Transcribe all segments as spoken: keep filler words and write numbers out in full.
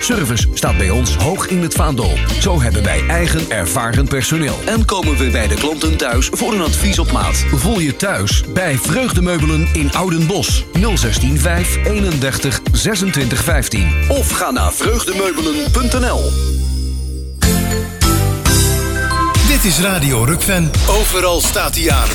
Service staat bij ons hoog in het vaandel. Zo hebben wij eigen ervaren personeel. En komen we bij de klanten thuis voor een advies op maat. Voel je thuis bij Vreugdemeubelen in Oudenbosch. nul zestien vijf eenendertig zesentwintig vijftien. Of ga naar vreugdemeubelen punt n l. Dit is Radio Rukven. Overal staat hij aan.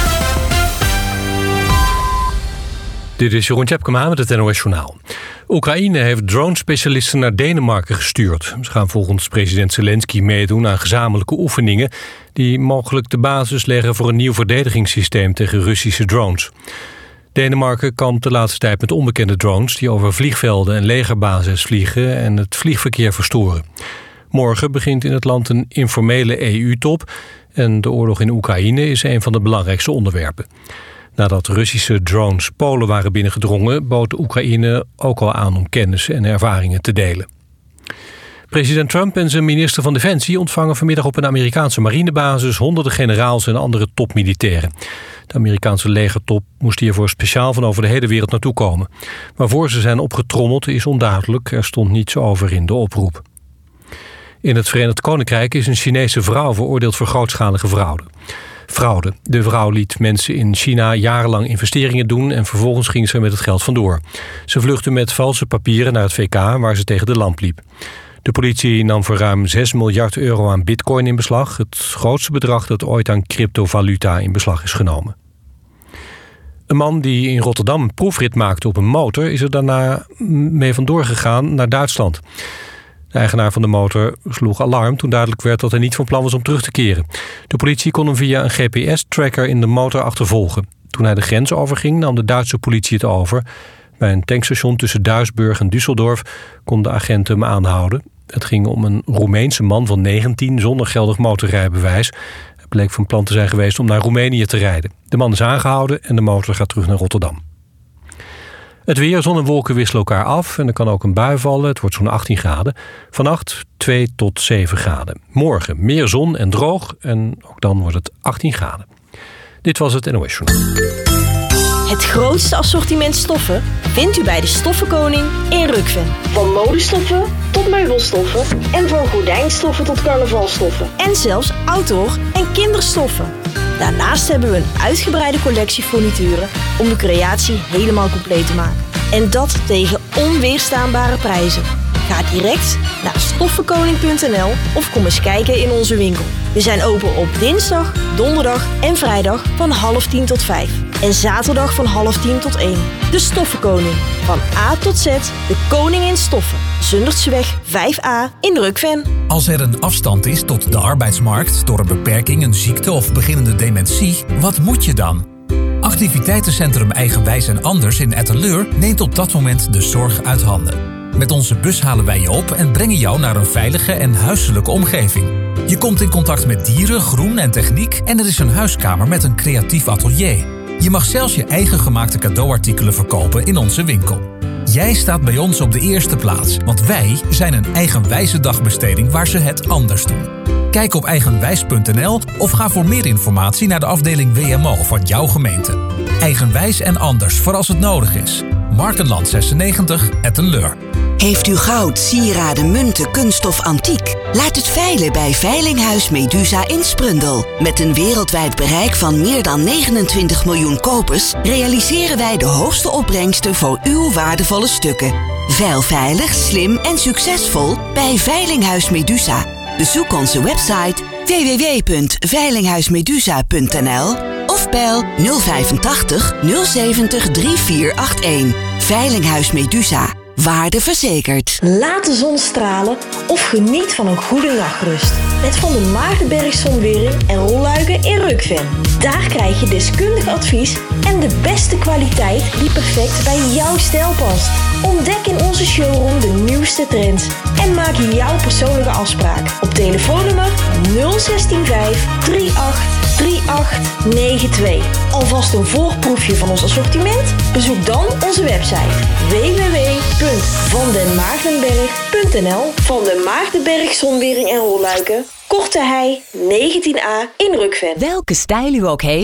Dit is Jeroen Tjepkema met het N O S Journaal. Oekraïne heeft drone-specialisten naar Denemarken gestuurd. Ze gaan volgens president Zelensky meedoen aan gezamenlijke oefeningen die mogelijk de basis leggen voor een nieuw verdedigingssysteem tegen Russische drones. Denemarken kampt de laatste tijd met onbekende drones die over vliegvelden en legerbases vliegen en het vliegverkeer verstoren. Morgen begint in het land een informele E U-top en de oorlog in Oekraïne is een van de belangrijkste onderwerpen. Nadat Russische drones Polen waren binnengedrongen, bood Oekraïne ook al aan om kennis en ervaringen te delen. President Trump en zijn minister van Defensie ontvangen vanmiddag op een Amerikaanse marinebasis honderden generaals en andere topmilitairen. De Amerikaanse legertop moest hiervoor speciaal van over de hele wereld naartoe komen. Waarvoor ze zijn opgetrommeld is onduidelijk, er stond niets over in de oproep. In het Verenigd Koninkrijk is een Chinese vrouw veroordeeld voor grootschalige fraude. Fraude. De vrouw liet mensen in China jarenlang investeringen doen en vervolgens ging ze er met het geld vandoor. Ze vluchtte met valse papieren naar het V K waar ze tegen de lamp liep. De politie nam voor ruim zes miljard euro aan bitcoin in beslag. Het grootste bedrag dat ooit aan cryptovaluta in beslag is genomen. Een man die in Rotterdam een proefrit maakte op een motor is er daarna mee vandoor gegaan naar Duitsland. De eigenaar van de motor sloeg alarm toen duidelijk werd dat hij niet van plan was om terug te keren. De politie kon hem via een G P S-tracker in de motor achtervolgen. Toen hij de grens overging nam de Duitse politie het over. Bij een tankstation tussen Duisburg en Düsseldorf kon de agent hem aanhouden. Het ging om een Roemeense man van negentien zonder geldig motorrijbewijs. Hij bleek van plan te zijn geweest om naar Roemenië te rijden. De man is aangehouden en de motor gaat terug naar Rotterdam. Het weer, zon en wolken wisselen elkaar af en er kan ook een bui vallen. Het wordt zo'n achttien graden. Vannacht twee tot zeven graden. Morgen meer zon en droog en ook dan wordt het achttien graden. Dit was het N O S Journaal. Het grootste assortiment stoffen vindt u bij de Stoffenkoning in Rukven. Van modestoffen tot meubelstoffen en van gordijnstoffen tot carnavalstoffen. En zelfs outdoor en kinderstoffen. Daarnaast hebben we een uitgebreide collectie furnituren om de creatie helemaal compleet te maken. En dat tegen onweerstaanbare prijzen. Ga direct naar stoffenkoning punt n l of kom eens kijken in onze winkel. We zijn open op dinsdag, donderdag en vrijdag van half tien tot vijf. En zaterdag van half tien tot één. De Stoffenkoning. Van A tot Z, de koning in stoffen. Zundertseweg vijf A in Rukven. Als er een afstand is tot de arbeidsmarkt door een beperking, een ziekte of beginnende dementie, wat moet je dan? Activiteitencentrum Eigenwijs en Anders in Etteleur neemt op dat moment de zorg uit handen. Met onze bus halen wij je op en brengen jou naar een veilige en huiselijke omgeving. Je komt in contact met dieren, groen en techniek en er is een huiskamer met een creatief atelier. Je mag zelfs je eigen gemaakte cadeauartikelen verkopen in onze winkel. Jij staat bij ons op de eerste plaats, want wij zijn een eigenwijze dagbesteding waar ze het anders doen. Kijk op eigenwijs punt n l of ga voor meer informatie naar de afdeling W M O van jouw gemeente. Eigenwijs en Anders voor als het nodig is. Markenland zesennegentig, Etteleur. Heeft u goud, sieraden, munten, kunststof, antiek? Laat het veilen bij Veilinghuis Medusa in Sprundel. Met een wereldwijd bereik van meer dan negenentwintig miljoen kopers realiseren wij de hoogste opbrengsten voor uw waardevolle stukken. Veil veilig, slim en succesvol bij Veilinghuis Medusa. Bezoek onze website w w w punt veilinghuismedusa punt n l of bel nul vijfentachtig nul zeventig drie vier acht een. Veilinghuis Medusa. Waarde verzekerd. Laat de zon stralen of geniet van een goede nachtrust. Met Van der Maagdenberg Zonwering en Rolluiken in Rukven. Daar krijg je deskundig advies en de beste kwaliteit die perfect bij jouw stijl past. Ontdek in onze showroom de nieuwste trends en maak jouw persoonlijke afspraak op telefoonnummer nul een zes vijf drie acht drie acht negen twee. Alvast een voorproefje van ons assortiment? Bezoek dan onze website w w w punt van den maagdenberg punt n l. Van den Maagdenberg Zonwering en Rolluiken, Korte Hei negentien A in Rukven. Welke stijl u ook heeft,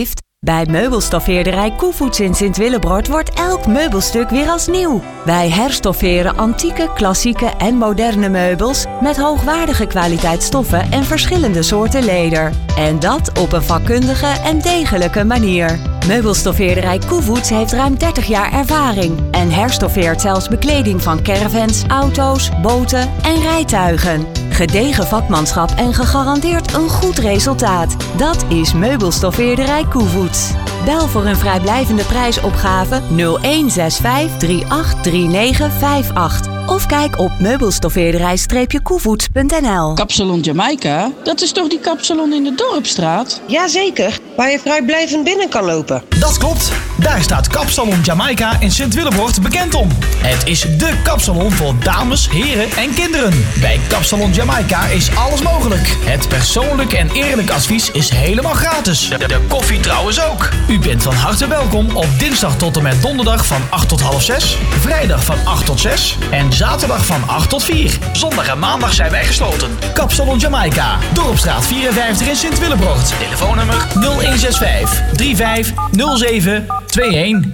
Bij meubelstoffeerderij Koevoets in Sint-Willebrord wordt elk meubelstuk weer als nieuw. Wij herstofferen antieke, klassieke en moderne meubels met hoogwaardige kwaliteit stoffen en verschillende soorten leder. En dat op een vakkundige en degelijke manier. Meubelstoffeerderij Koevoets heeft ruim dertig jaar ervaring en herstoffeert zelfs bekleding van caravans, auto's, boten en rijtuigen. Gedegen vakmanschap en gegarandeerd een goed resultaat. Dat is Meubelstoffeerderij Koevoets. Bel voor een vrijblijvende prijsopgave nul een zes vijf drie acht drie negen vijf acht. Of kijk op meubelstoffeerderij koevoets punt n l. Kapsalon Jamaica? Dat is toch die kapsalon in de Dorpstraat? Jazeker, waar je vrijblijvend binnen kan lopen. Dat klopt. Daar staat Kapsalon Jamaica in Sint-Willebrord bekend om. Het is dé kapsalon voor dames, heren en kinderen. Bij Kapsalon Jamaica is alles mogelijk. Het persoonlijk en eerlijk advies is helemaal gratis. De, de koffie trouwens ook. U bent van harte welkom op dinsdag tot en met donderdag van acht tot half zes. Vrijdag van acht tot zes. En zaterdag van acht tot vier. Zondag en maandag zijn wij gesloten. Kapsalon Jamaica, Dorpstraat vierenvijftig in Sint-Willebrord. Telefoonnummer nul een zes vijf drie vijf nul zeven twee een.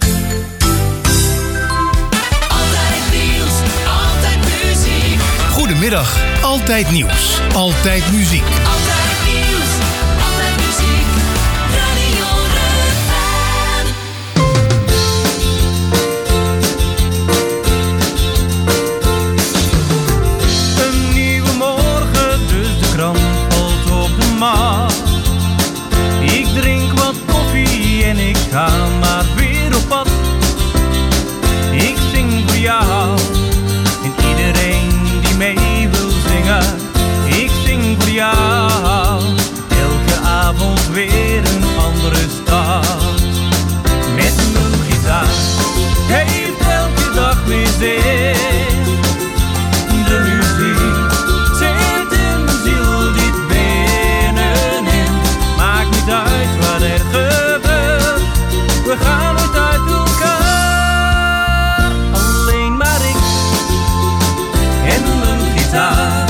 Altijd nieuws, altijd muziek. Goedemiddag, altijd nieuws, altijd muziek. Altijd nieuws, altijd muziek. Radio Rukven. Een nieuwe morgen, dus de krant valt op de mat. Ik drink wat koffie en ik ga maar weer op pad. Ik zing voor jou en iedereen die mee wil zingen. Ik zing voor jou, elke avond weer een andere stad. Met mijn gitaar heeft elke dag weer zin. De muziek zit in mijn ziel diep binnenin. Maakt niet uit wat er gebeurt, we gaan nooit uit elkaar. Alleen maar ik en mijn gitaar.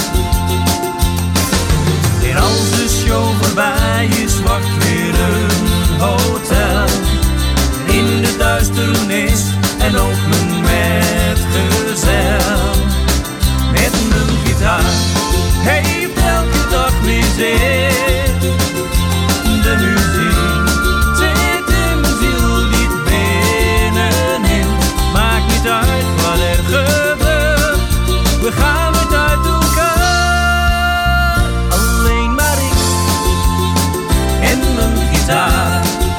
En als de show voorbij is, wacht weer een hotel. In de duisternis en ook mijn metgezel. Met mijn gitaar heeft elke dag weer zin. De muziek zit in mijn ziel diep binnenin. Maakt niet uit wat er gebeurt, we gaan nooit uit elkaar. Alleen maar ik en mijn gitaar.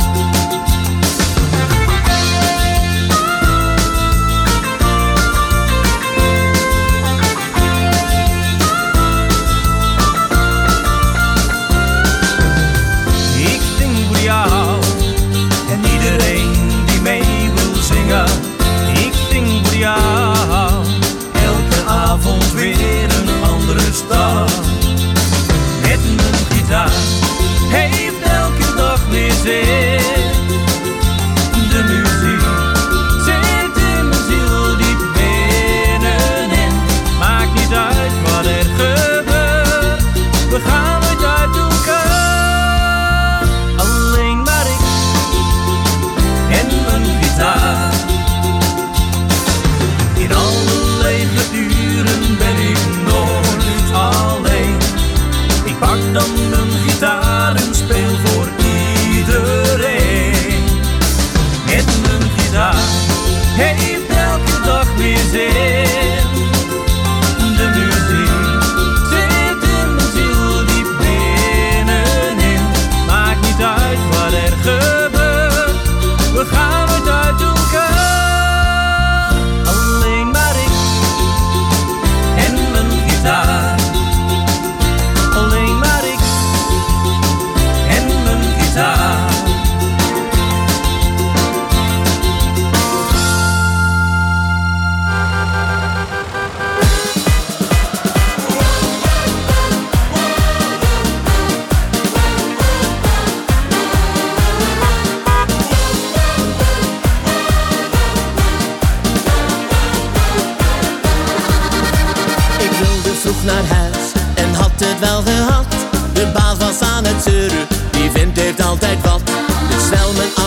Ik zing voor jou en iedereen die mee wil zingen. Ik zing voor jou, elke avond weer een andere stad. Met mijn gitaar heeft elke dag weer zin. De muziek zit in mijn ziel diep binnenin. Maakt niet uit wat er gebeurt, we gaan nooit uit elkaar. Alleen maar ik en mijn gitaar. In alle lege uren ben ik nooit alleen. Ik pak dan mijn gitaar en speel voor iedereen. Met mijn gitaar heeft elke dag weer zin. De muziek zit in mijn ziel diep binnenin. Maakt niet uit wat er gebeurt, we gaan nooit uit elkaar. Alleen maar ik en mijn gitaar. Alleen maar ik en mijn gitaar. Ik wilde vroeg naar huis en had het wel gehad. De baas was aan het zeuren, die vent heeft altijd wat. Dus snel mijn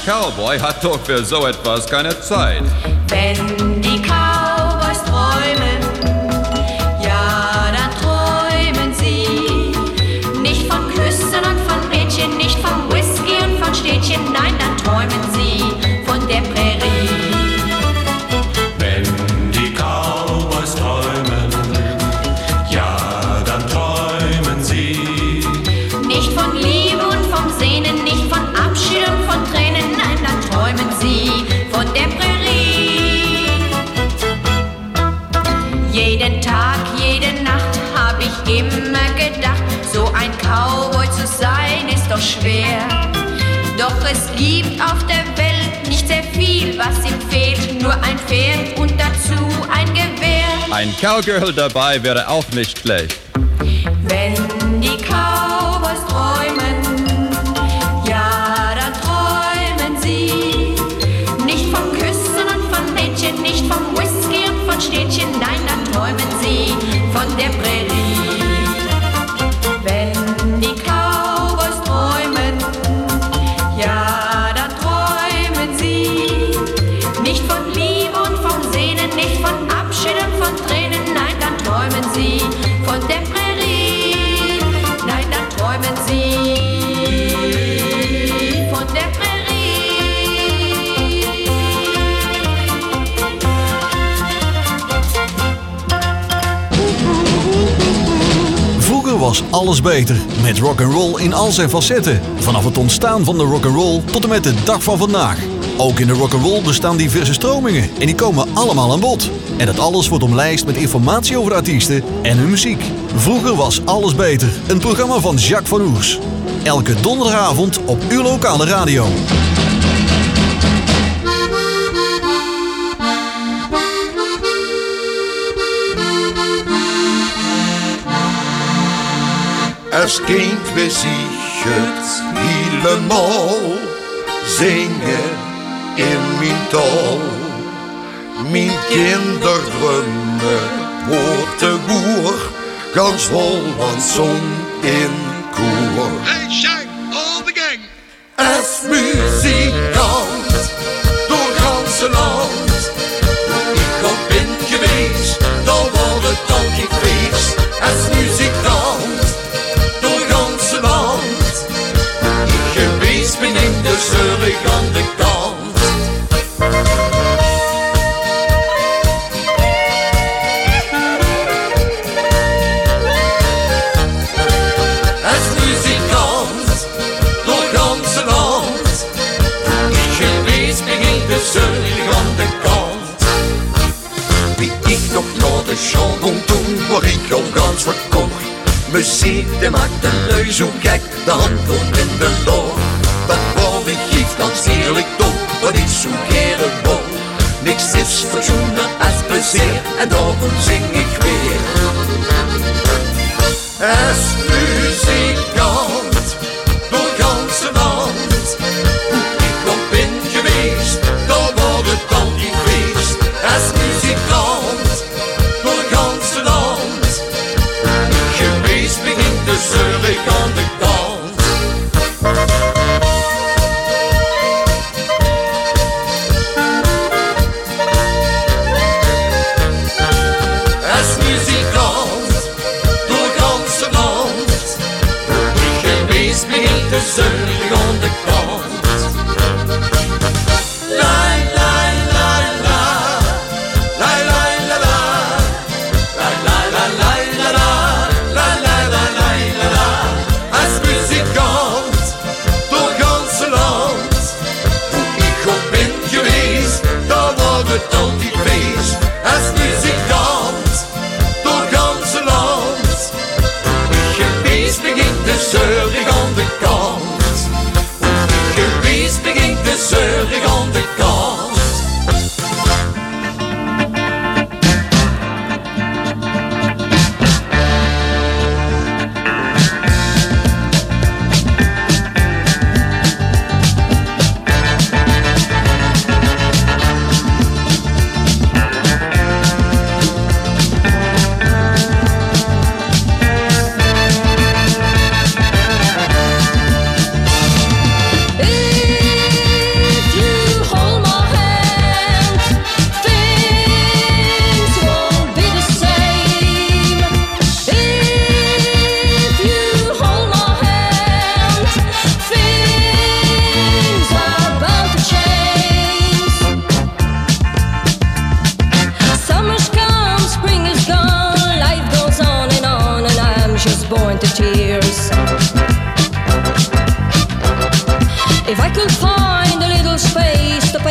Cowboy hat doch für so etwas keine Zeit. Wenn die Cowboys träumen, ja, dann träumen sie nicht von Küssen und von Mädchen, nicht von Whisky und von Städtchen, nein, dann träumen sie von der Prärie. Wenn die Cowboys träumen, ja, dann träumen sie nicht von Liebe und vom Sehnen, nicht von Abschied und von Tränen, nein, dann träumen sie von der Prärie. Jeden Tag, jede Nacht hab ich immer gedacht, so ein Cowboy zu sein ist doch schwer. Doch es gibt auf der Welt nicht sehr viel, was ihm fehlt, nur ein Pferd und dazu ein Gewehr. Ein Cowgirl dabei wäre auch nicht schlecht. Wenn die Cowboys träumen, ja, dann träumen sie nicht von Küssen und von Mädchen, nicht vom Whisky und von Städtchen, nein, dann träumen sie von der Prärie. Wenn die Cowboys träumen, ja, dann träumen sie nicht von Liebe und vom Sehnen, nicht von Abschied und von Tränen, nein, dann träumen sie von der Prärie. Nein, dann träumen sie von der Prärie. Vroeger was alles beter, met rock'n'roll in al zijn facetten. Vanaf het ontstaan van de rock'n'roll tot en met de dag van vandaag. Ook in de rock'n'roll bestaan diverse stromingen en die komen allemaal aan bod. En dat alles wordt omlijst met informatie over de artiesten en hun muziek. Vroeger was alles beter, een programma van Jacques van Oers. Elke donderdagavond op uw lokale radio. Als kind wist ik het helemaal zingen in mijn taal. Mijn kinderdrummen wordt de boer, gans Holland zong in koor. Hey, Shaq, all the gang! Als muzikant door ganse land, ik op ben geweest, dan wordt het altijd feest. Als muzikant door ganse land, ik geweest ben in de zeurig aan de kant. Als muzikant door ganse land, ik geweest ben in de zeurig aan de kant. Wie ik nog naar de chanson toen, waar ik al gans verkocht. Muziek, die maakt de lui zo gek, de hand in de loor. Dat wou ik geef gans eerlijk toch, wat ik zo keren wou. Niks is verzoenen als plezier, en daarom zing ik weer. Als muzikant, door ganse land, hoe ik op ben geweest, dan wordt het al die feest. Als muzikant, door ganse land, geweest begint de zeurig aan de kant. Als muzikant, door ganse land,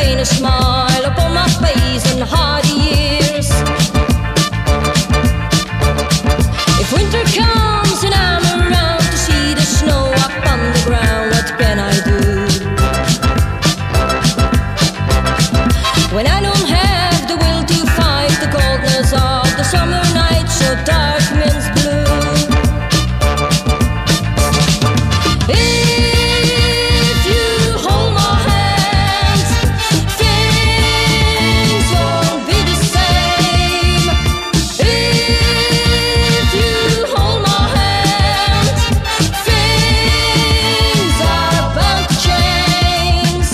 paint a smile upon my face and hide the years. If winter comes and I'm around to see the snow up on the ground, what can I do? When I don't have the will to fight the coldness of the summer night so dark winds blue. If you hold my hand, things won't be the same. If you hold my hand, things are bound to change.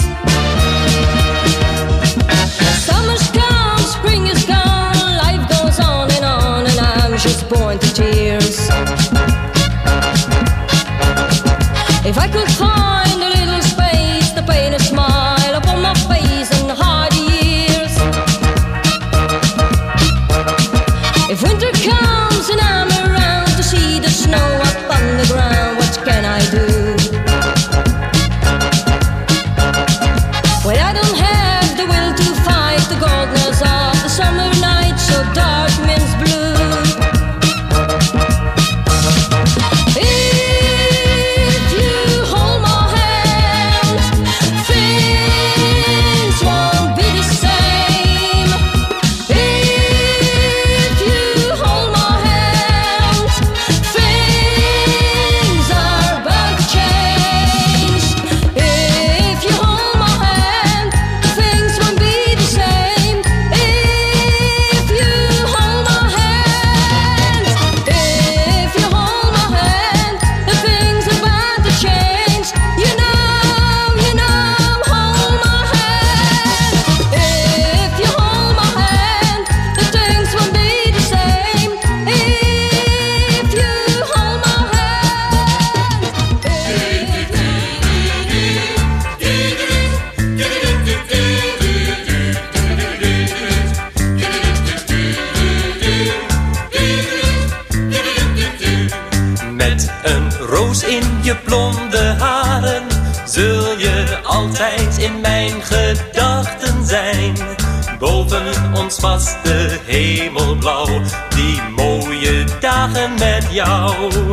Summer's gone, spring is gone, life goes on and on, and I'm just born to tears. If I could find a little space to paint a smile upon my face and hide the years. If winter comes and I'm around to see the snow up on the ground, what can I do? When I don't have the will to fight the coldness of the summer night so dark winds blue. If you hold my hand, things won't be the same. If you hold my hand, things are bound to change. If you hold my hand, things won't be the same. If you hold my hand, if you hold my hand, the things are bound to change. You know, you know, hold my hand. If you hold my hand, the things won't be the same. If you hold my Met een roos in je blonde haren zul je altijd in mijn gedachten zijn. Boven ons was de hemel blauw, die mooie dagen met jou.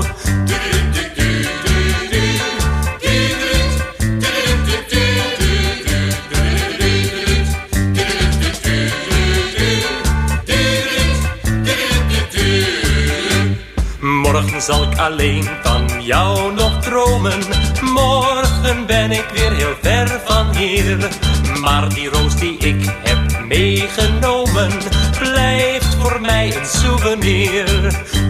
Morgen zal ik alleen van jou nog dromen. Morgen ben ik weer heel ver van hier. Maar die roos die ik heb meegenomen blijft voor mij een souvenir.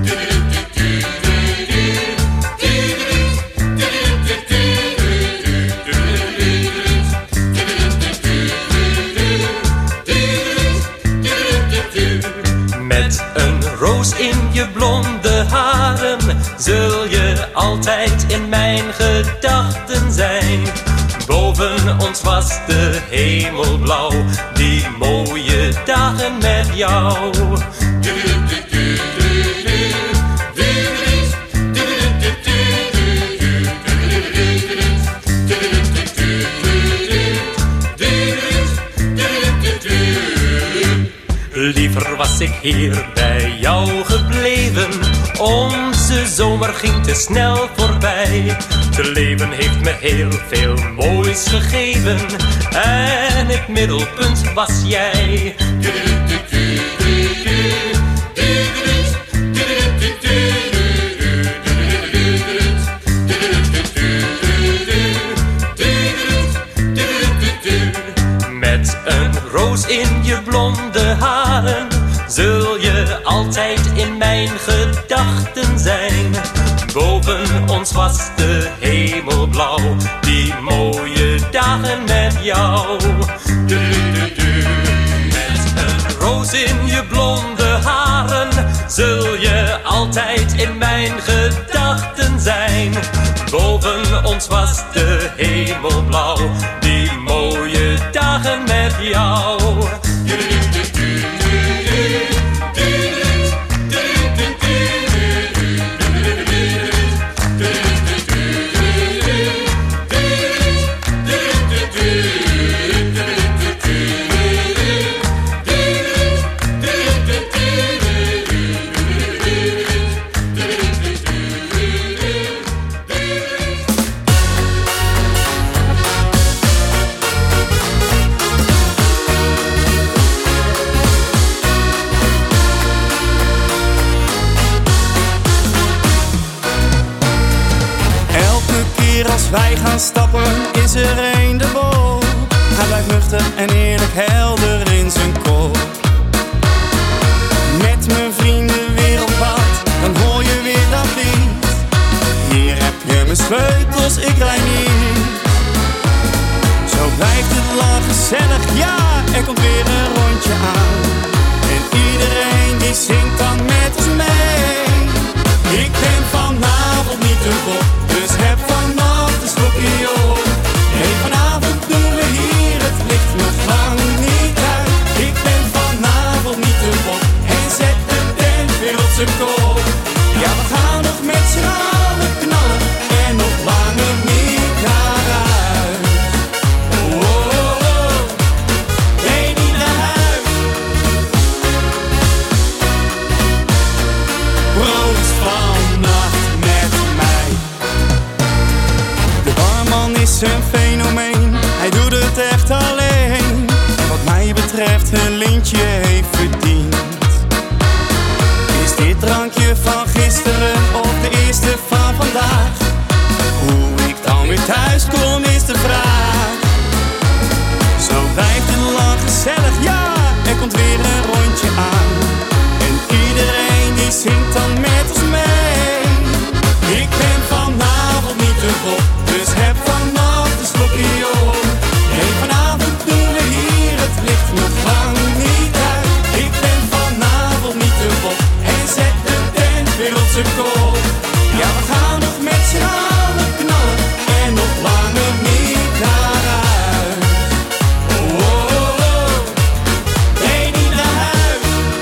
Met een roos in je blonde haren zul je altijd in mijn gedachten zijn. Boven ons was de hemel blauw, die mooie dagen met jou. Liever was ik hier bij jou gebleven. Onze zomer ging te snel voorbij. Het leven heeft me heel veel moois gegeven. En het middelpunt was jij. Met een roos in je blonde haren zul je altijd in mijn gedachten zijn. Boven ons was de hemel blauw, die mooie dagen met jou. Du, du, du. Met een roos in je blonde haren zul je altijd in mijn gedachten zijn. Boven ons was de hemel blauw, die mooie dagen met jou. Du, du, du, du, du. Als wij gaan stappen is er een de bol. Hij blijft nuchter en eerlijk helder in zijn kop. Met mijn vrienden weer op pad, dan hoor je weer dat lied. Hier heb je mijn sleutels, ik rij niet. Zo blijft het lang gezellig, ja, er komt weer een rondje aan. En iedereen die zingt dan met ons mee. Ik ben vanavond niet te vol, dus heb vannacht een slokje op. Hey, vanavond doen we hier het licht nog lang niet uit. Ik ben vanavond niet te vol en zet de tent weer op zijn kop. Ja, we gaan nog met z'n allen knallen en nog langer niet naar huis. Oh, oh, oh. Nee, niet naar huis. Proost vannacht met mij. De barman is een fenomeen, hij doet het echt alleen. En wat mij betreft een lintje heeft verdiend. Is dit drankje van gisteren of de eerste van vandaag? Hoe ik dan weer thuis kom is de vraag. Zo blijft het lang gezellig, ja, er komt weer een rondje aan. En iedereen die zingt dan met ons mee. Ik ben vanavond niet te vol, dus heb vannacht een slokje op. Hey, vanavond doen we hier het licht nog lang niet uit. Ik ben vanavond niet te vol en zet de tent weer op zijn kop. Ja, we gaan nog met z'n allen knallen en nog langer niet naar huis. Oh, oh, oh. Nee, niet naar huis.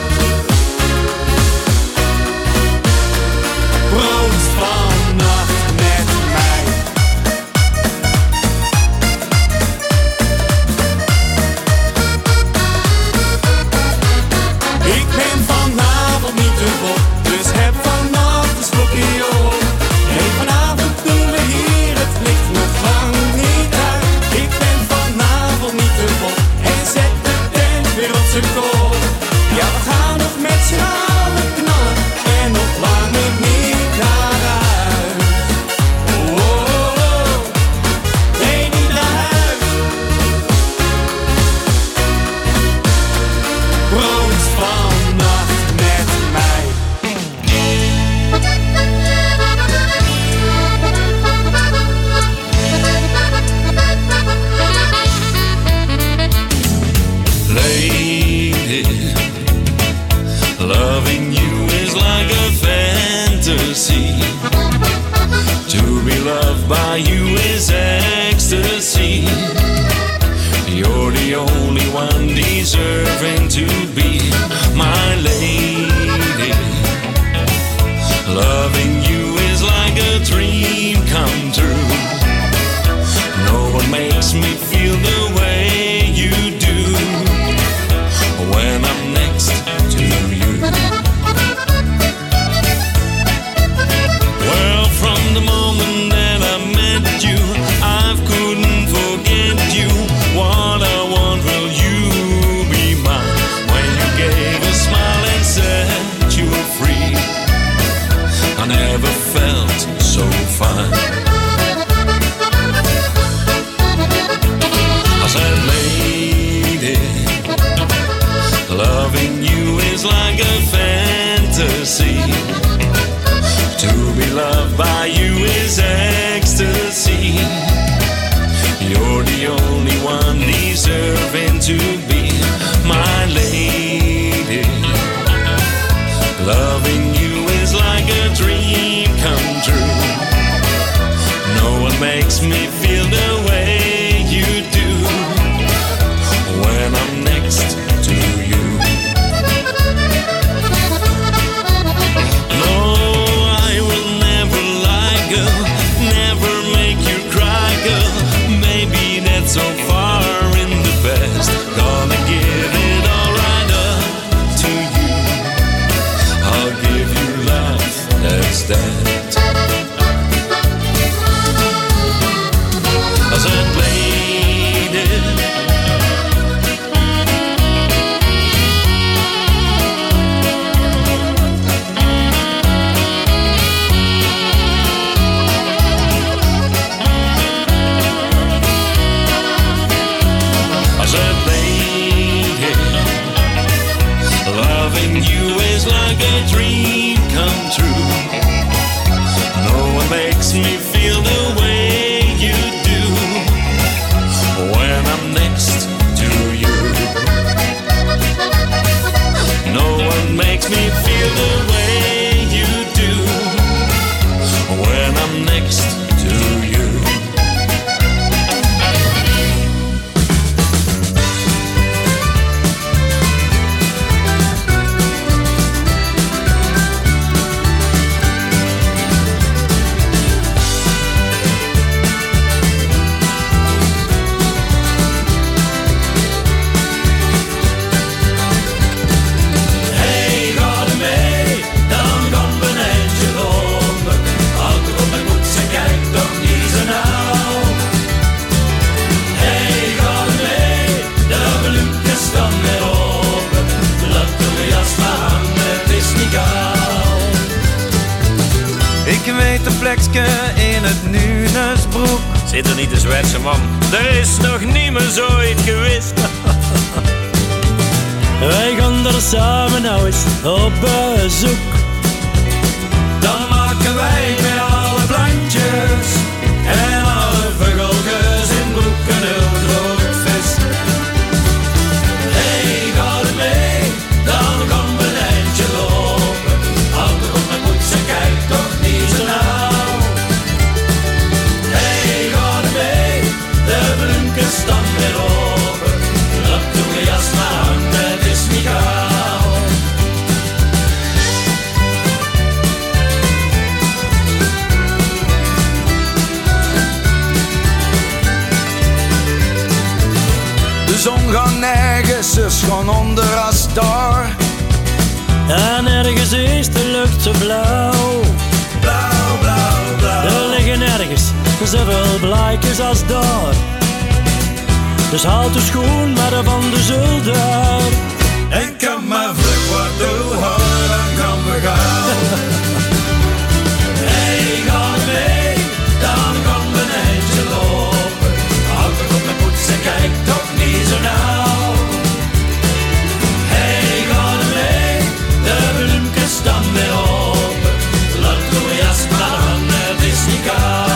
Proost vannacht met mij. Ik ben vanavond niet te vol, dus heb vannacht een slokje op. Hey, vanavond doen we hier het licht nog lang niet uit. Ik ben vanavond niet te vol en zet de tent weer op zijn kop. Ja, we gaan nog met z'n allen knallen en nog langer niet naar huis. Oh, oh, oh. Nee, niet naar huis. Proost vannacht met mij. Lady, loving you is like a fantasy. To be loved by you is ecstasy. You're the only one deserving to be my lady. Loving you is like a dream come true. No one makes me feel the way you do when I'm next to you. Well, from the moment that I met you, I couldn't forget you. What I want, will you be mine? When you gave a smile and set you free, I never felt so fine. I said, lady, loving you is like a fantasy. To be loved by you is ecstasy. You're the only one deserving to be my lady. Loving you is like a dream come true. No one makes me feel the way you do when I'm next to you. No, I will never lie, girl, never make you cry, girl. Maybe that's so far in the past. Gonna give it all right up to you. I'll give you love that's that. I said, lady, is like a dream come true. No one makes me feel the way you do when I'm next to you. No one makes me feel the way you do when I'm next to you. Ik weet een plekje in het Nunesbroek. Zit er niet een Zwitserse man? Er is nog niemand zoiets geweest. Wij gaan er samen nou eens op bezoek. Dan maken wij met alle plantjes en alle vogeltjes in broek een heel groot feest. Hey, ga er mee, dan gaan we een eindje lopen. Altijd op mijn poets en kijk toch niet zo nauw. Hey, ga er mee, de bloemkes staan weer open. Laat doe je jas maar aan, het is niet gauw. De zon gaat nergens, dus gewoon onder als daar. En ergens is de lucht zo blauw. Blauw, blauw, blauw. Er liggen ergens zoveel blaadjes als daar. Dus haal de schoen maar van de zolder. En kan maar vlug wat doen, hoor, dan kan we gaan. Hey, ga mee, dan gaan we een eindje lopen. Houd toch op mijn poets en kijk toch niet zo nauw. Hey, ga mee, de bloemkes staan weer open. Laat doe je jas maar aan, het is niet koud.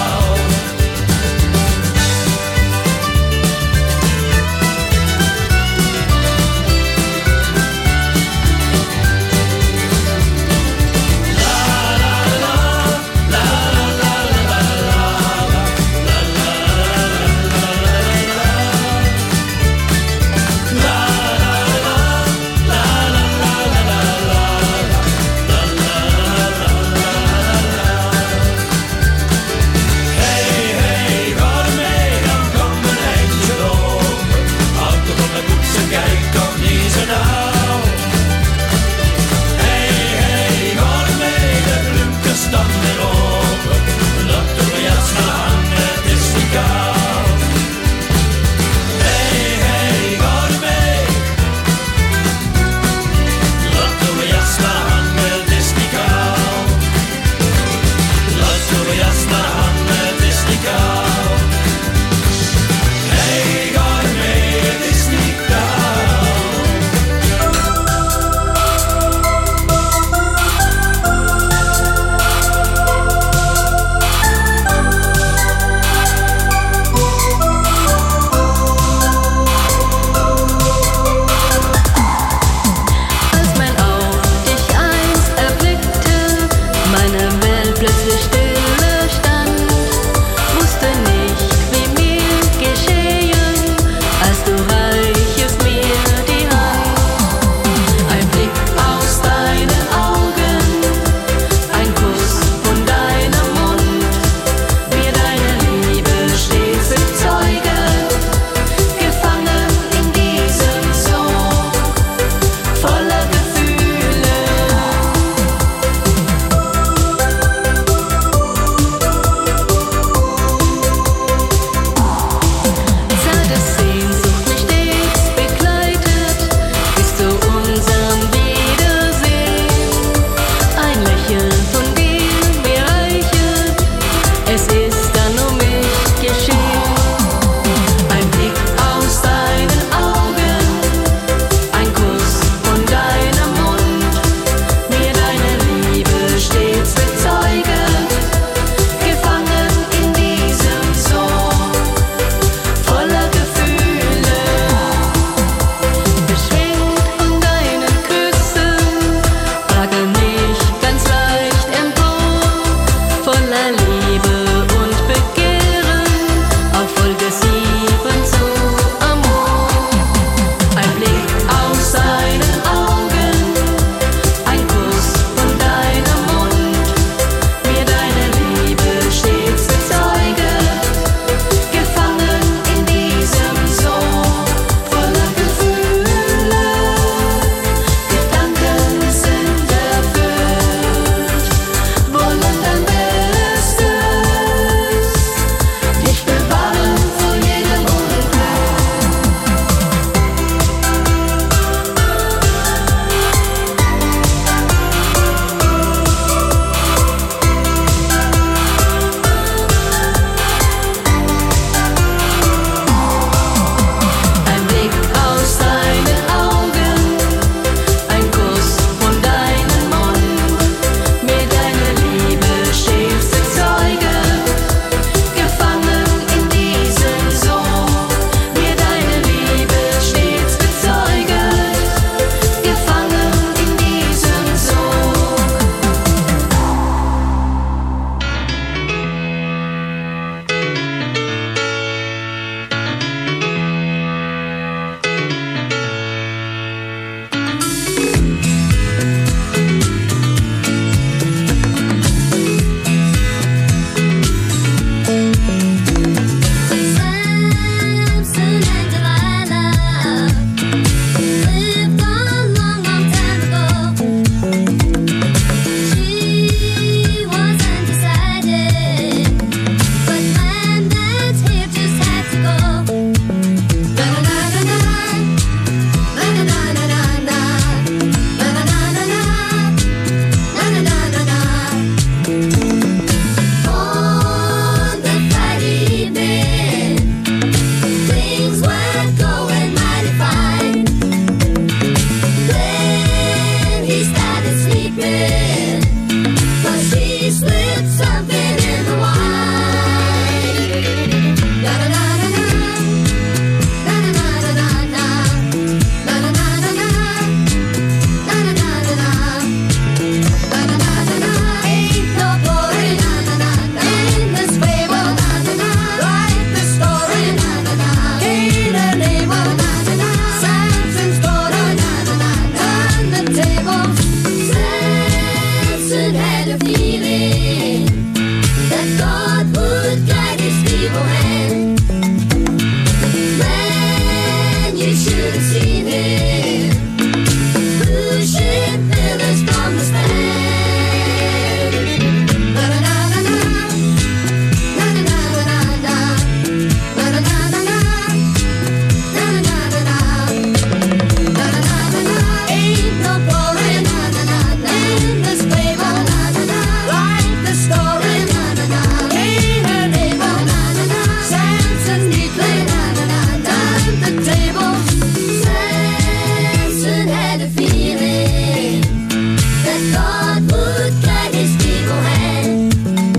him that God would guide his evil hand.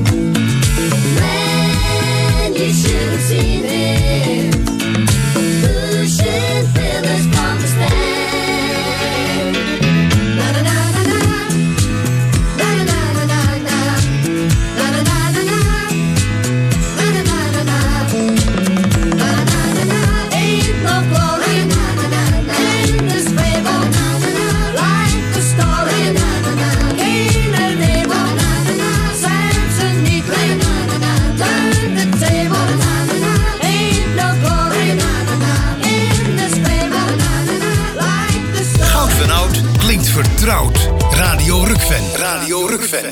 When you should have seen him pushing pillars from the stand. Na na na na na, na na na na na, na na na na na, na na na na na, na na na na. Ain't no glory na na na na in this fable na na na. Like the story na na na, Cain and Abel na na na. Samson neatly na na na turned the table na na na. Ain't no glory na na na in this fable na na na. Like the story. Goud van Oud klinkt vertrouwd. Radio Rukven. Radio Rukven.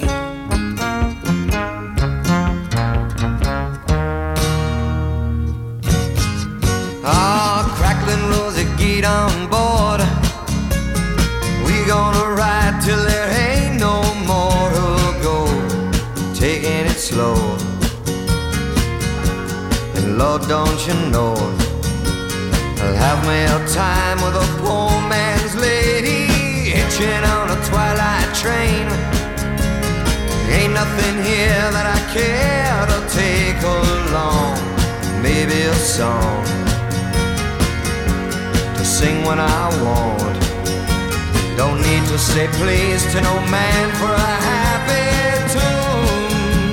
Ah, crackling Rosie, get on board. We gonna ride till there ain't no more to go. Taking it slow. And Lord, don't you know, I'll have me a time with a poor man's lady, hitching on a twilight train. Ain't nothing here that I care to take along. Maybe a song to sing when I want. Don't need to say please to no man for a happy tune.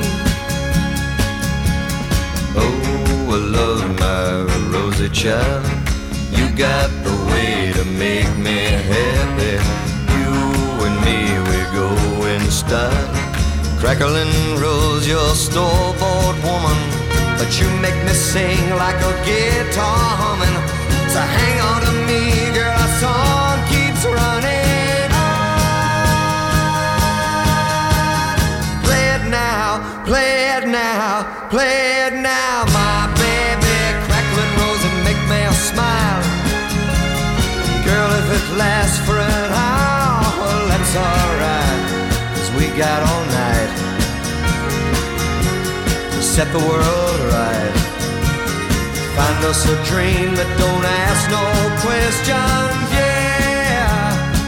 Oh, I love my Rosie child. You got the way to make me happy. You and me, we go in style. Crackling Rose, you're store-bought woman, but you make me sing like a guitar humming. So hang on to me, girl, our song keeps running on. Play it now, play it now, play it now, my baby. Crackling Rose and make me smile. Girl, if it lasts for an hour, well, that's alright, 'cause we got all night to set the world right. Find us a dream that don't ask no questions, yeah.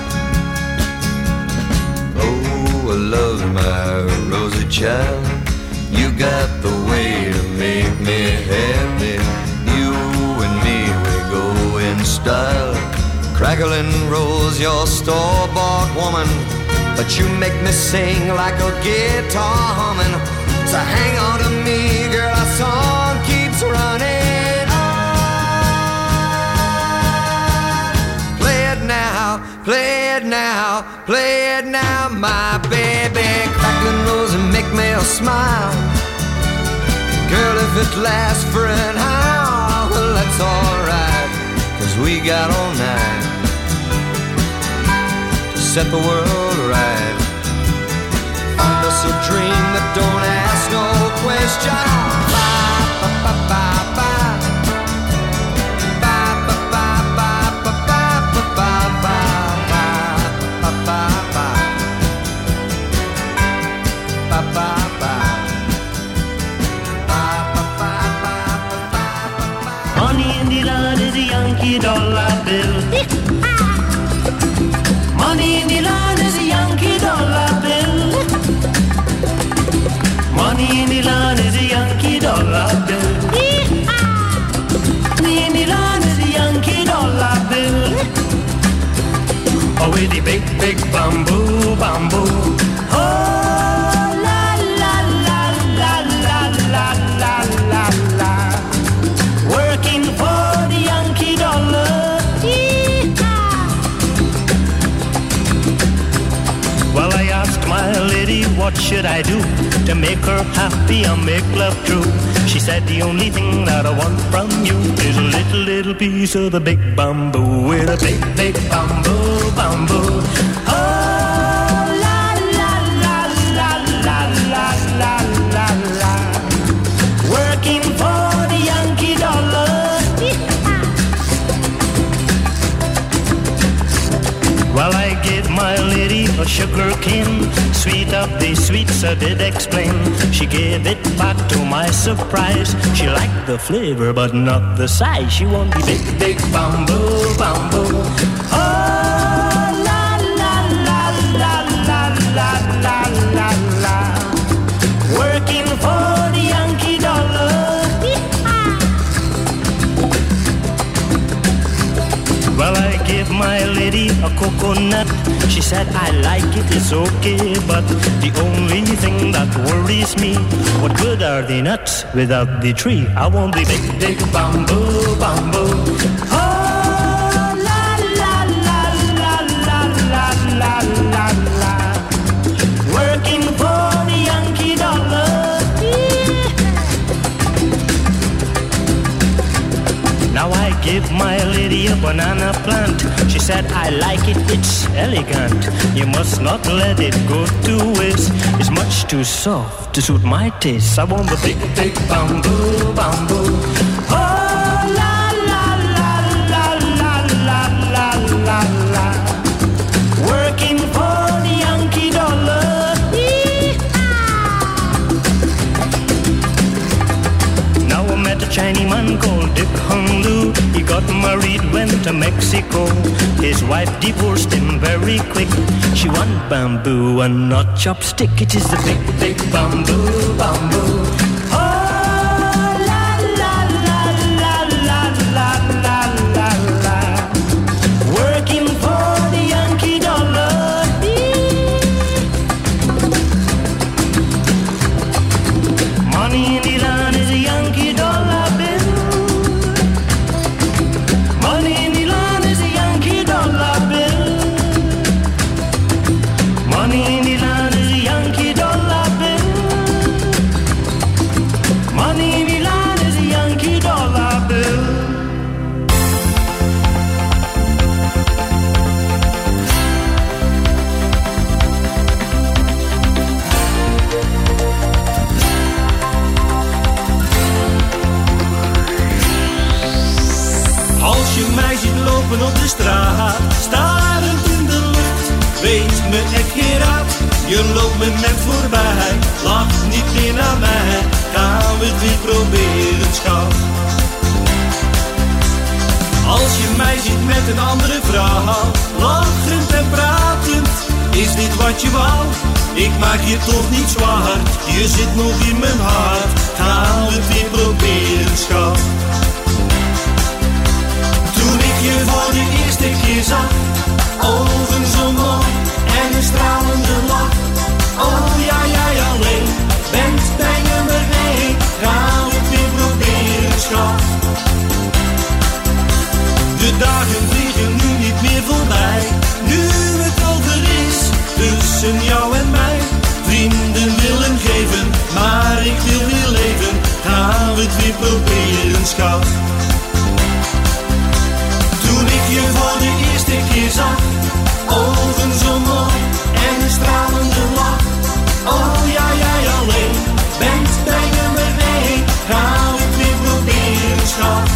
Oh, I love my Rosie child. You got the way to make me happy. You and me, we go in style. Crackling Rose, you're store-bought woman, but you make me sing like a guitar humming. So hang on to me, girl, our song keeps running on. Play it now, play it now, play it now, my baby. Crackling Rose and make me smile. Girl, if it lasts for an hour, well, that's alright, 'cause we got all night to set the world right. Find us a dream that don't ask no question. Bye, ba, ba, ba, ba. Bye, ba, ba, ba, ba, ba, ba, ba, ba, ba, ba, ba. Ba, ba, ba. Money in the land is a Yankee dollar bill. Money in the land is a Yankee dollar bill. Money in the land is a Yankee dollar bill. Money in the land is a Yankee dollar bill. Oh, with the big, big bamboo, bamboo. Oh, la, la, la, la, la, la, la, la, la. Working for the Yankee dollar. Well, I asked my lady, what should I do to make her happy and make love true? She said, the only thing that I want from you is a little, little piece of the big bamboo. With a big, big bamboo, bamboo. Oh, la, la, la, la, la, la, la, la, la. Working for the Yankee dollar. Well, I gave my lady a sugar cane, sweet of the sweets I did explain. She gave it back to my surprise. She liked the flavor but not the size. She wanted the big, big bamboo, bamboo. Oh, la, la, coconut. She said, I like it, it's okay, but the only thing that worries me, what good are the nuts without the tree? I want the big, big bamboo, bamboo. Oh, la, la, la, la, la, la, la, la, la. Working for the Yankee dollar. Now I give my lady a banana plant. She said, I like it, it's elegant. You must not let it go to waste. It's much too soft to suit my taste. I want the big, big bamboo, bamboo. Oh, la, la, la, la, la, la, la, la, la. Working for the Yankee dollar. Now I met a Chinese man called Dick Hung Lu. He got married, went to Mexico. His wife divorced him very quick. She want bamboo and not chopstick. It is the big, big bamboo, bamboo. Oh, la, la, la, la, la, la, la, la, la. Working for the Yankee dollar. Money in the land is a Yankee dollar bill. Money in the land is a Yankee dollar bill. Money in the land is a Yankee dollar bill. Money in the land is a Yankee dollar bill. Als je mij ziet lopen op de straat, starend in de lucht, weet me echt geen raad. Je loopt me net voorbij, lacht niet meer naar mij. Gaan we het weer proberen, schat. Als je mij ziet met een andere vrouw, lachend en pratend, is dit wat je wou? Ik maak je toch niet zwaar, je zit nog in mijn hart. Gaan we het weer proberen, schat. Toen ik je voor de eerste keer zag, ogen zo mooi en een stralende lach. Oh ja, jij alleen bent bij nummer één. Gaan we het weer proberen, schat. De dagen vliegen nu niet meer voorbij, nu het over is tussen jou en mij. Vrienden willen geven, maar ik wil weer leven. Gaan we het weer proberen, schat. Toen ik je voor de eerste keer zag, ogen zo mooi en een stralende lach. Oh ja, jij alleen bent bij nummer één. Gaan we het weer proberen, schat.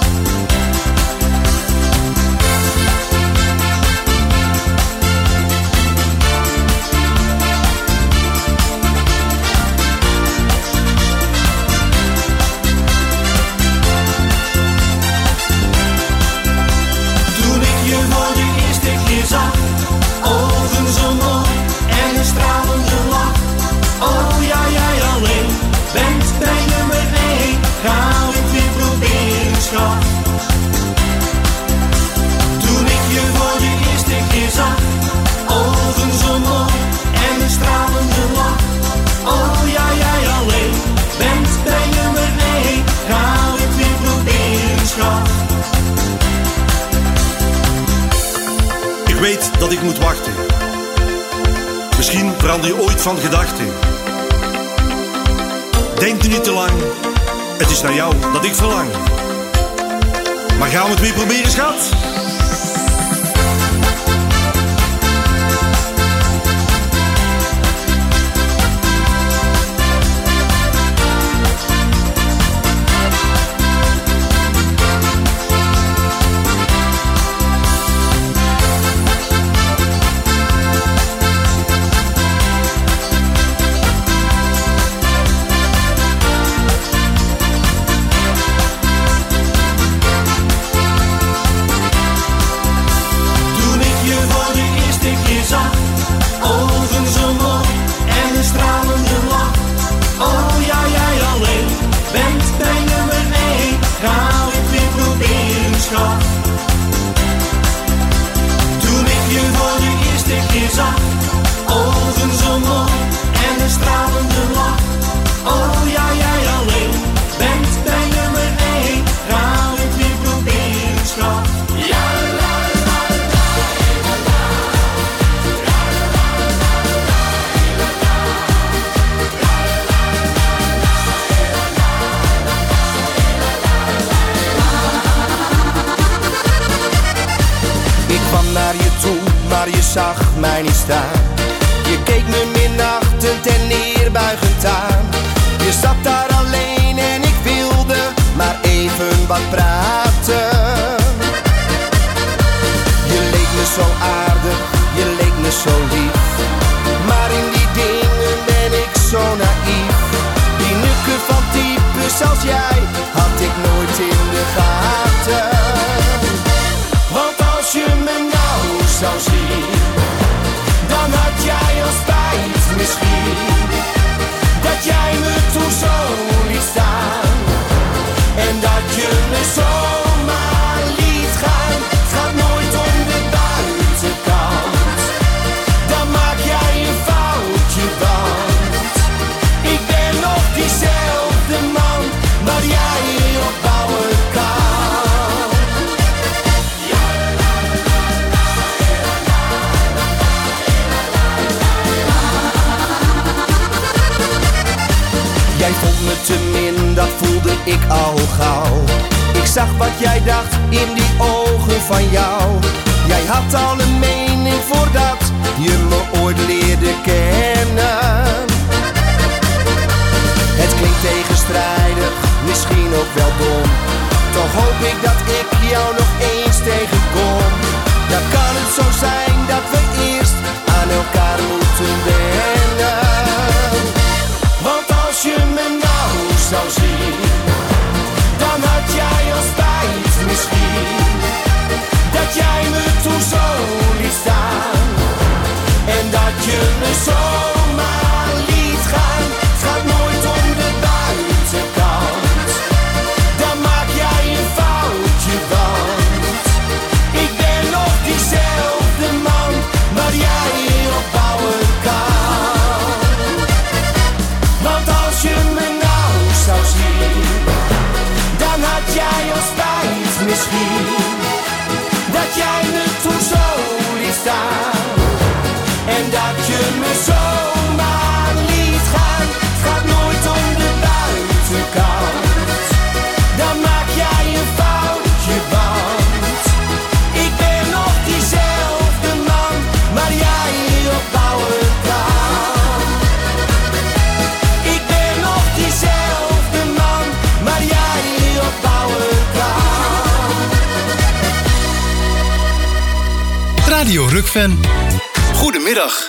Ogen zo mooi en een stralende lach. Oh ja, jij alleen bent bij nummer één. Gaan we het weer proberen, schat. Toen ik je voor de eerste keer zag, ogen zo mooi en een stralende lach. Oh ja, jij alleen bent bij nummer één. Gaan we het weer proberen, schat. Ik weet dat ik moet wachten. Misschien verander je ooit van gedachten. Denk nu niet te lang. Het is naar jou dat ik verlang. Maar gaan we het weer proberen, schat? zag mij niet staan. Je keek me minachtend en neerbuigend aan. Je zat daar alleen en ik wilde maar even wat praten. Je leek me zo aardig, je leek me zo lief. Maar in die dingen ben ik zo naïef. Die nukken van types als jij had ik nooit in de gaten. Want als je me nou zou zien, dan had jij al spijt misschien. Dat jij me toen zo liet staan. En dat je me zomaar liet gaan. Het gaat nooit om de buitenkant. Dan maak jij een foutje, want ik ben nog diezelfde man waar jij op bouwen kan. Jij vond me te min, dat voelde ik al gauw. Ik zag wat jij dacht in die ogen van jou. Jij had al een mening voordat je me ooit leerde kennen. Het klinkt tegenstrijdig, misschien ook wel dom. Toch hoop ik dat ik jou nog eens tegenkom. Dan kan het zo zijn dat we eerst aan elkaar moeten wennen. Want als je me nou zou zien, dan had jij al spijt misschien. Dat jij me toen zo liet staan. En dat je me zomaar liet gaan. Het gaat nooit om de buitenkant. Dan maak jij een foutje, want ik ben nog diezelfde man waar jij op bouwen kan. Want als je me nou zou zien, dan had jij al spijt misschien. Dat jij me toen zo liet staan. En dat je me zomaar liet gaan. Het gaat nooit om de buitenkant. Dan maak jij een foutje, want ik ben nog diezelfde man waar jij op bouwen kan. Ik ben nog diezelfde man waar jij op bouwen kan. Radio Rukven. Goedemiddag.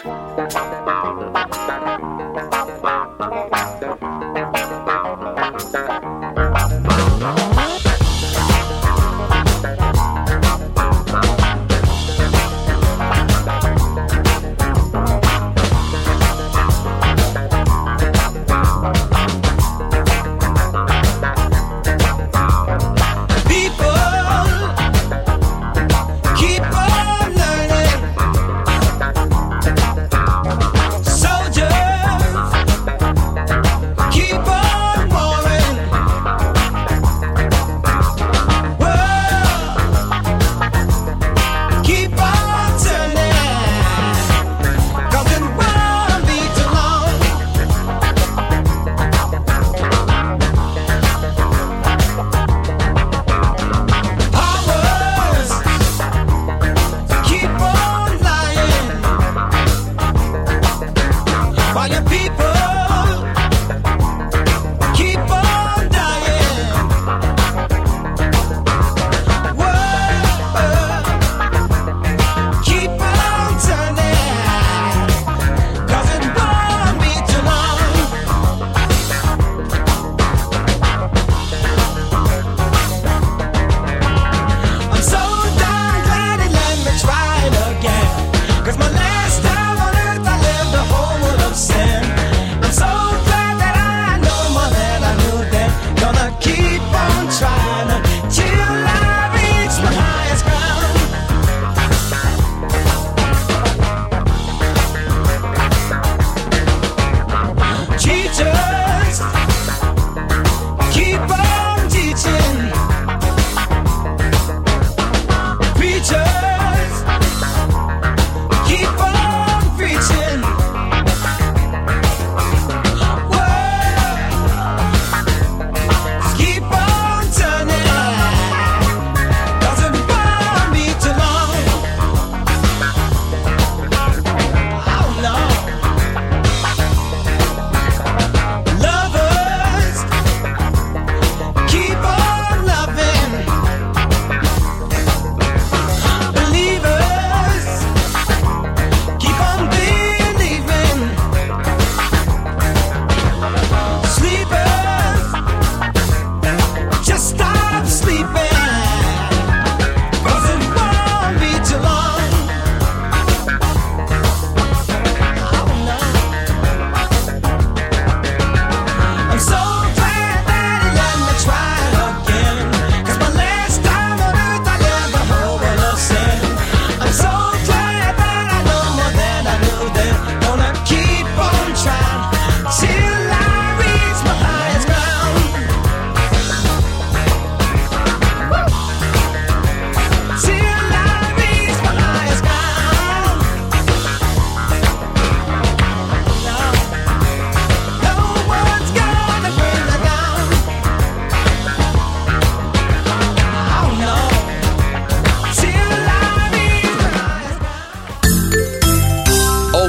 Keep on learning.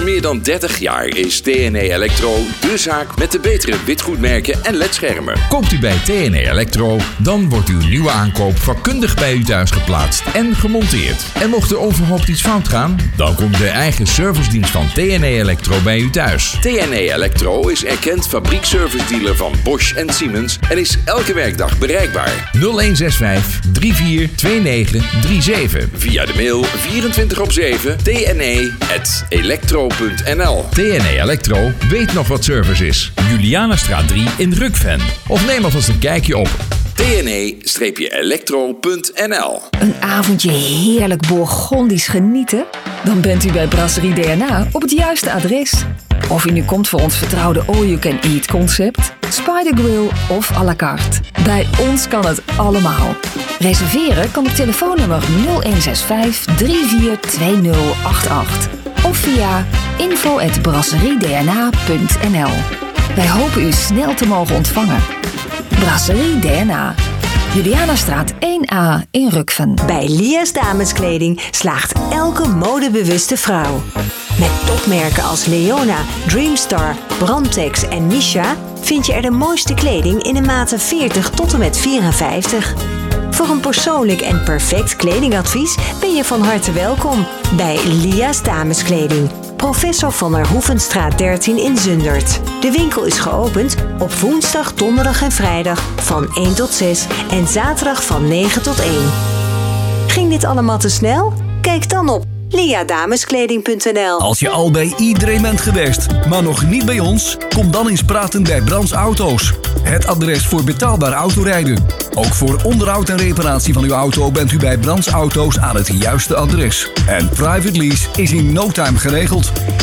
meer dan dertig jaar is T N E Electro de zaak met de betere witgoedmerken en ledschermen. Koopt u bij T N E Electro, dan wordt uw nieuwe aankoop vakkundig bij u thuis geplaatst en gemonteerd. En mocht er onverhoopt iets fout gaan, dan komt de eigen servicedienst van T N E Electro bij u thuis. T N E Electro is erkend fabriekservice-dealer van Bosch en Siemens en is elke werkdag bereikbaar. nul een zes vijf drie vier twee negen drie zeven. Via de mail vierentwintig op zeven t n e at electro punt n l. T N E Electro weet nog wat service is. Julianastraat drie in Rukven. Of neem alvast een kijkje op t n e electro punt n l. Een avondje heerlijk Bourgondisch genieten? Dan bent u bij Brasserie D N A op het juiste adres. Of u nu komt voor ons vertrouwde all-you-can-eat concept, Spider Grill of à la carte. Bij ons kan het allemaal. Reserveren kan op telefoonnummer nul een zes vijf drie vier twee nul acht acht of via info at brasserie d n a punt n l. Wij hopen u snel te mogen ontvangen. Brasserie D N A. Julianastraat één A in Rukven. Bij Lia's Dameskleding slaagt elke modebewuste vrouw. Met topmerken als Leona, Dreamstar, Brandtex en Misha vind je er de mooiste kleding in de maten veertig tot en met vierenvijftig. Voor een persoonlijk en perfect kledingadvies ben je van harte welkom bij Lia's Dameskleding. Professor van der Hoevenstraat dertien in Zundert. De winkel is geopend op woensdag, donderdag en vrijdag van één tot zes en zaterdag van negen tot één. Ging dit allemaal te snel? Kijk dan op lia dameskleding punt n l. Als je al bij iedereen bent geweest, maar nog niet bij ons, kom dan eens praten bij Brands Auto's. Het adres voor betaalbaar autorijden. Ook voor onderhoud en reparatie van uw auto bent u bij Brands Auto's aan het juiste adres. En private lease is in no time geregeld.